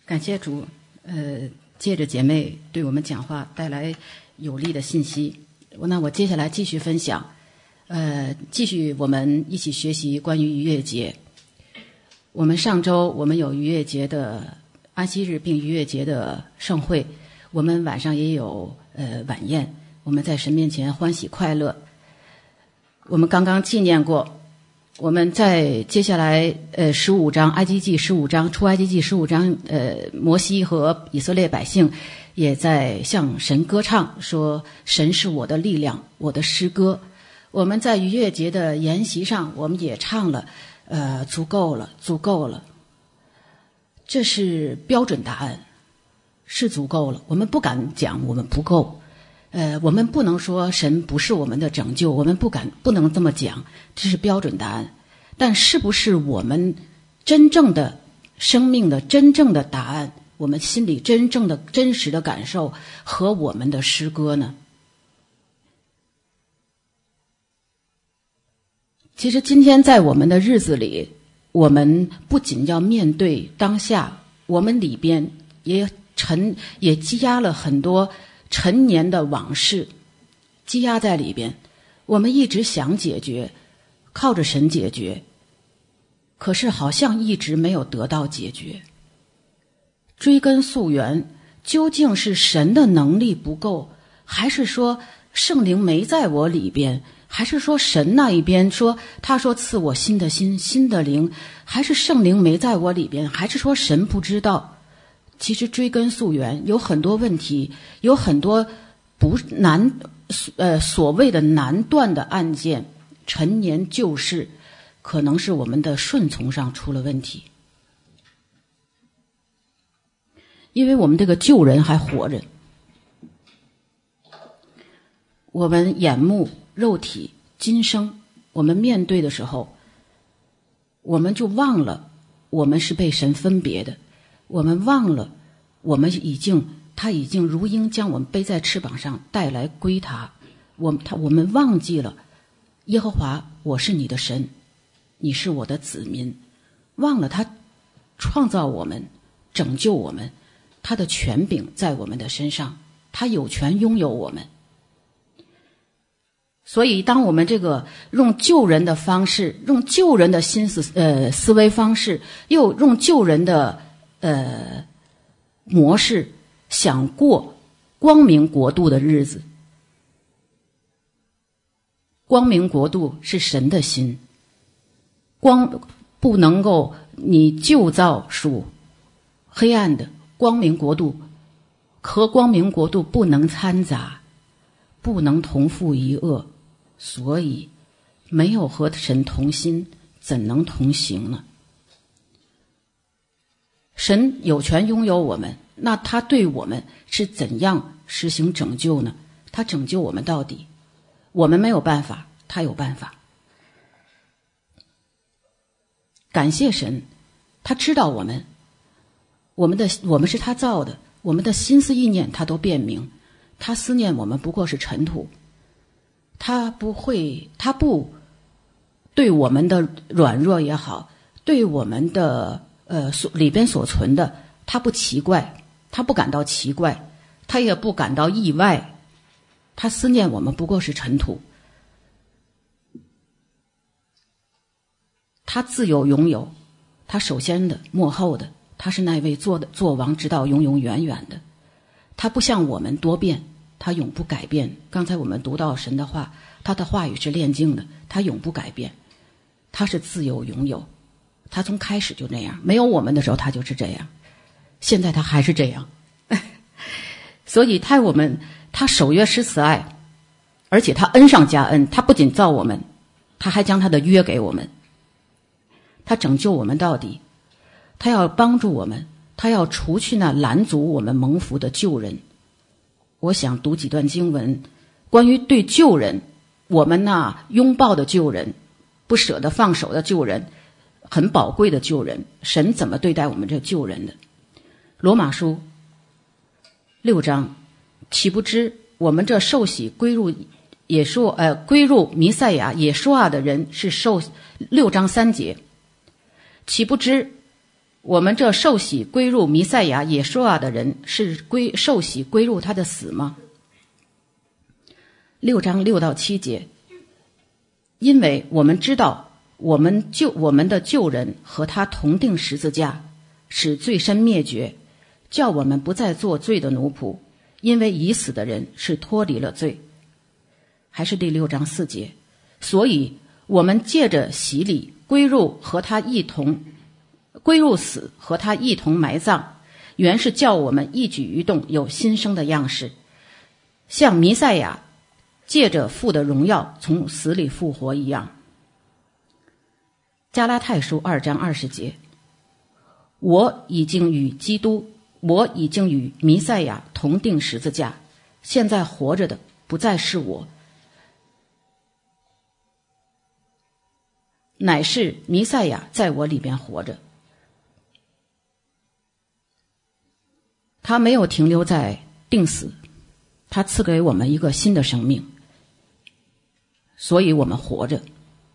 感谢主，借着姐妹对我们讲话带来有力的信息。那我接下来继续分享，继续我们一起学习关于逾越节。我们上周我们有逾越节的安息日并逾越节的盛会，我们晚上也有晚宴，我们在神面前欢喜快乐。我们刚刚纪念过，我们在接下来15章埃及记15章出埃及记15章，摩西和以色列百姓也在向神歌唱，说神是我的力量，我的诗歌。我们在逾越节的筵席上我们也唱了足够了，足够了。这是标准答案，是足够了。我们不敢讲我们不够，我们不能说神不是我们的拯救，我们不能这么讲，这是标准答案。但是不是我们真正的生命的真正的答案，我们心里真正的真实的感受和我们的诗歌呢？其实今天在我们的日子里，我们不仅要面对当下，我们里边也积压了很多陈年的往事，积压在里边。我们一直想解决，靠着神解决，可是好像一直没有得到解决。追根溯源，究竟是神的能力不够，还是说圣灵没在我里边，还是说神那一边说他说赐我新的心新的灵，还是圣灵没在我里边，还是说神不知道？其实追根溯源有很多问题，有很多所谓的难断的案件，陈年旧事，可能是我们的顺从上出了问题。因为我们这个旧人还活着，我们眼目肉体今生我们面对的时候，我们就忘了我们是被神分别的，我们忘了他已经如鹰将我们背在翅膀上带来归他，我们忘记了耶和华我是你的神，你是我的子民，忘了他创造我们拯救我们，他的权柄在我们的身上，他有权拥有我们。所以当我们这个用救人的方式，用救人的思维方式，又用救人的模式想过光明国度的日子，光明国度是神的心，光不能够你旧造属黑暗的，光明国度和光明国度不能掺杂，不能同负一恶，所以没有和神同心，怎能同行呢？神有权拥有我们，那他对我们是怎样实行拯救呢？他拯救我们到底，我们没有办法，他有办法。感谢神，他知道我们是他造的，我们的心思意念他都辨明，他思念我们不过是尘土，他不对我们的软弱也好，对我们的里边所存的，他不奇怪，他不感到奇怪，他也不感到意外，他思念我们不过是尘土，他自有永有，他首先的末后的，他是那位做王直到永永远远的，他不像我们多变，他永不改变。刚才我们读到神的话，他的话语是炼净的，他永不改变，他是自有永有，他从开始就那样，没有我们的时候他就是这样，现在他还是这样所以他守约施慈爱，而且他恩上加恩，他不仅造我们，他还将他的约给我们，他拯救我们到底，他要帮助我们，他要除去那拦阻我们蒙福的旧人。我想读几段经文，关于对旧人，我们那拥抱的旧人，不舍得放手的旧人，很宝贵的旧人，神怎么对待我们这旧人的？罗马书6章，岂不知我们这受洗归入弥赛亚耶稣的人是受6章3节，岂不知我们这受洗归入弥赛亚耶稣啊的人，是受洗归入他的死吗？6章6到7节，因为我们知道我们的旧人和他同定十字架，使罪身灭绝，叫我们不再做罪的奴仆，因为已死的人是脱离了罪。还是第6章4节，所以我们借着洗礼归入死，和他一同埋葬，原是叫我们一举一动有新生的样式，像弥赛亚借着父的荣耀从死里复活一样。加拉太书2章20节，我已经与弥赛亚同定十字架，现在活着的不再是我，乃是弥赛亚在我里边活着。他没有停留在定死，他赐给我们一个新的生命，所以我们活着。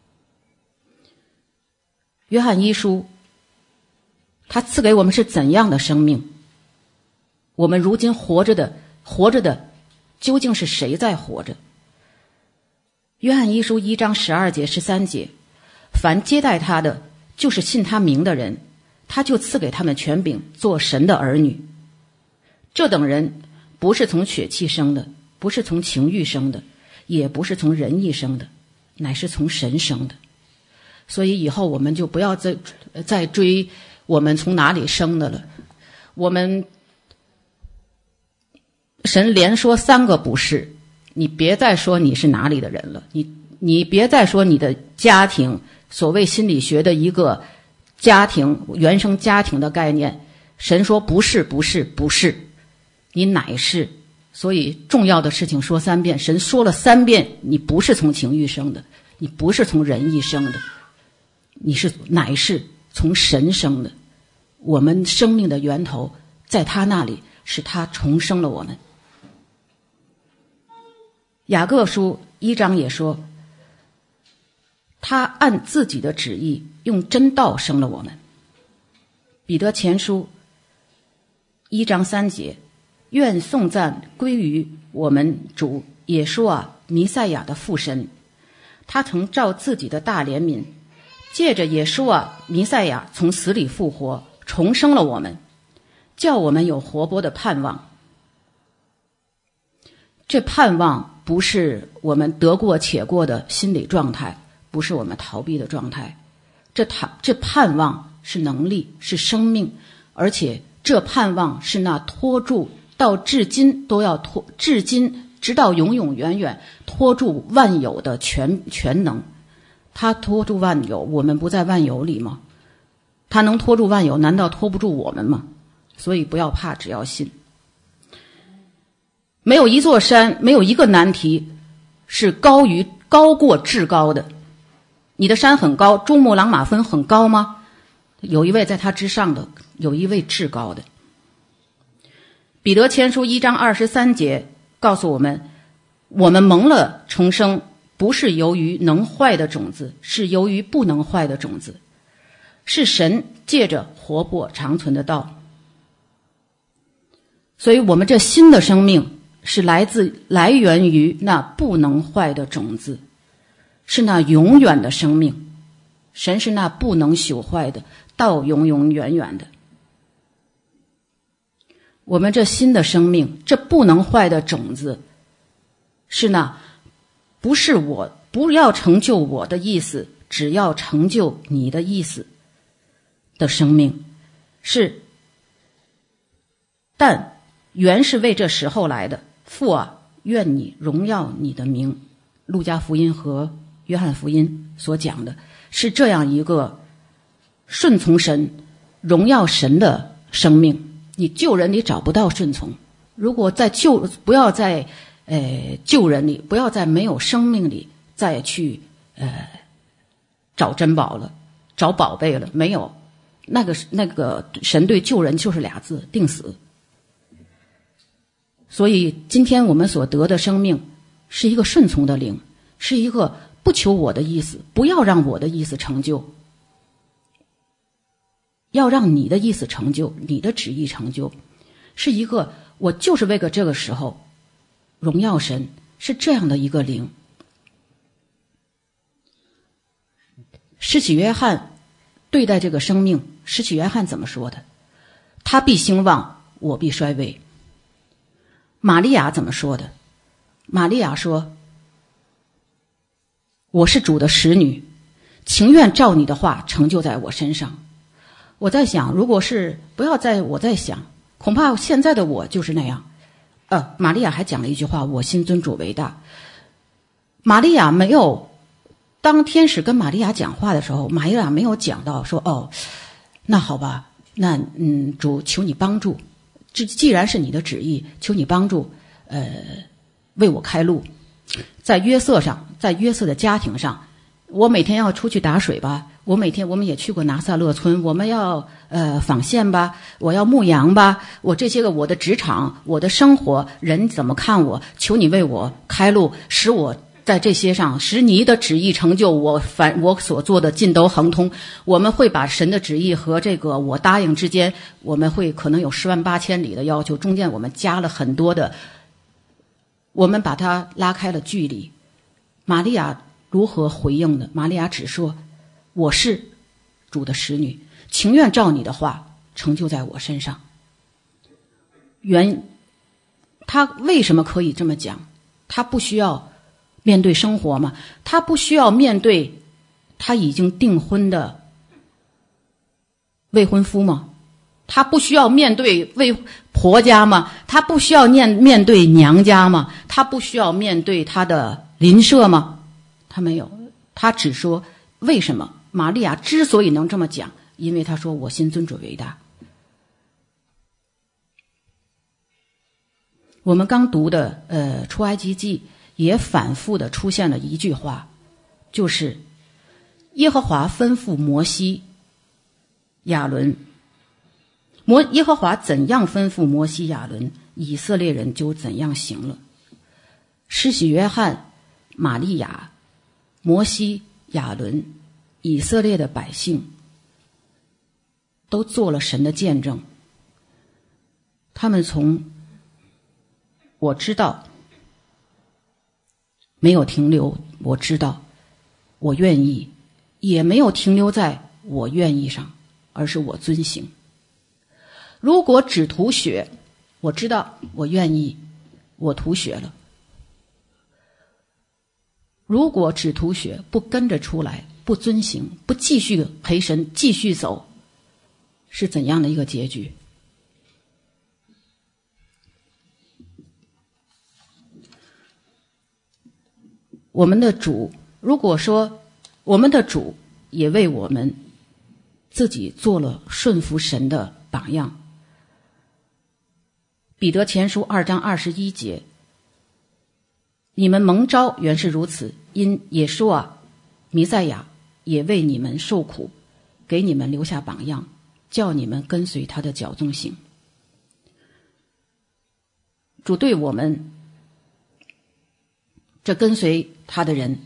约翰一书，他赐给我们是怎样的生命？我们如今活着的究竟是谁在活着？约翰一书1章12节13节，凡接待他的，就是信他名的人，他就赐给他们权柄做神的儿女。这等人不是从血气生的，不是从情欲生的，也不是从人意生的，乃是从神生的。所以以后我们就不要再追我们从哪里生的了。我们神连说3个不是，你别再说你是哪里的人了，你别再说你的家庭，所谓心理学的一个家庭原生家庭的概念，神说不是不是不是，你乃是。所以重要的事情说3遍，神说了3遍，你不是从情欲生的，你不是从人意生的，你乃是从神生的。我们生命的源头在他那里，是他重生了我们。雅各书1章也说，他按自己的旨意用真道生了我们。彼得前书1章3节，愿颂赞归于我们主耶稣啊弥赛亚的父神，他曾照自己的大怜悯，借着耶稣啊弥赛亚从死里复活，重生了我们，叫我们有活泼的盼望。这盼望不是我们得过且过的心理状态，不是我们逃避的状态，这盼望是能力，是生命，而且这盼望是那托住到至今都要至今直到永永远远托住万有的全能。他托住万有，我们不在万有里吗？他能托住万有，难道托不住我们吗？所以不要怕，只要信。没有一座山，没有一个难题是高过至高的。你的山很高，珠穆朗玛峰很高吗？有一位在他之上的，有一位至高的。彼得前书1章23节告诉我们，我们蒙了重生，不是由于能坏的种子，是由于不能坏的种子，是神借着活泼长存的道。所以我们这新的生命是来源于那不能坏的种子，是那永远的生命。神是那不能朽坏的，到永永远远的。我们这新的生命，这不能坏的种子，是那不是我，不要成就我的意思，只要成就你的意思的生命，是但原是为这时候来的。父啊，愿你荣耀你的名。路加福音和约翰福音所讲的是这样一个顺从神、荣耀神的生命。你救人你找不到顺从，如果不要在救人里，不要在没有生命里再去找珍宝了，找宝贝了，没有。那个神对救人就是2字，定死。所以今天我们所得的生命是一个顺从的灵，是一个不求我的意思，不要让我的意思成就， 要让你的意思成就，你的旨意成就，是一个我就是为了这个时候荣耀神，是这样的一个灵。施洗约翰对待这个生命，施洗约翰怎么说的？他必兴旺，我必衰微。玛利亚怎么说的？玛利亚说，我是主的使女，情愿照你的话成就在我身上。我在想，如果是不要在我在想，恐怕现在的我就是那样。玛利亚还讲了一句话，我心尊主为大。玛利亚没有，当天使跟玛利亚讲话的时候，玛利亚没有讲到说，那好吧，那主求你帮助，既然是你的旨意，求你帮助，为我开路。在约瑟上，在约瑟的家庭上，我每天要出去打水吧，我们也去过拿撒勒村，我们要纺线吧，我要牧羊吧，我这些个我的职场，我的生活，人怎么看我？求你为我开路，使我在这些上，使你的旨意成就，我所做的尽都亨通。我们会把神的旨意和这个我答应之间，我们会可能有108000里的要求，中间我们加了很多的，我们把它拉开了距离。玛利亚如何回应的？玛利亚只说，我是主的使女，情愿照你的话成就在我身上。他为什么可以这么讲？他不需要面对生活吗？他不需要面对他已经订婚的未婚夫吗？他不需要面对婆家吗？他不需要面对娘家吗？他不需要面对他的邻舍吗？他没有，他只说为什么玛利亚之所以能这么讲，因为他说我心尊主为大。我们刚读的出埃及记也反复的出现了一句话，就是耶和华吩咐摩西亚伦，耶和华怎样吩咐摩西亚伦，以色列人就怎样行了。施洗约翰、玛利亚、摩西、亚伦，以色列的百姓都做了神的见证。他们从我知道没有停留，我知道我愿意，也没有停留在我愿意上，而是我遵行。如果只图血，我知道我愿意，我图血了。如果只图血，不跟着出来，不遵行，不继续陪神继续走，是怎样的一个结局？我们的主，如果说我们的主也为我们自己做了顺服神的榜样，彼得前书2章21节，你们蒙召原是如此，因耶稣啊，弥赛亚也为你们受苦，给你们留下榜样，叫你们跟随他的脚踪行。主对我们这跟随他的人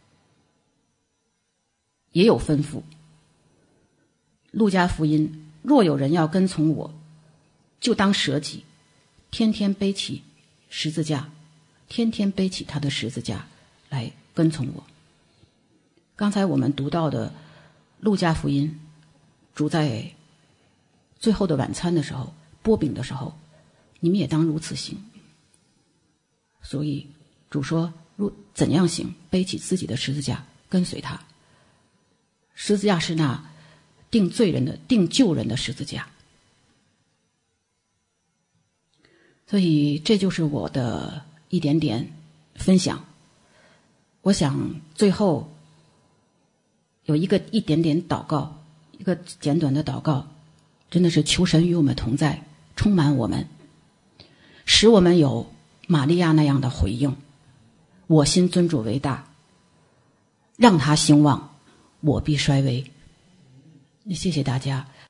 也有吩咐。路加福音，若有人要跟从我，就当舍己，天天背起十字架，天天背起他的十字架来跟从我。刚才我们读到的路加福音，主在最后的晚餐的时候，擘饼的时候，你们也当如此行。所以主说怎样行？背起自己的十字架跟随他。十字架是那定罪人的、定救人的十字架。所以这就是我的一点点分享。我想最后有一点点祷告，一个简短的祷告，真的是求神与我们同在，充满我们，使我们有玛利亚那样的回应。我心尊主为大，让他兴旺，我必衰微。谢谢大家。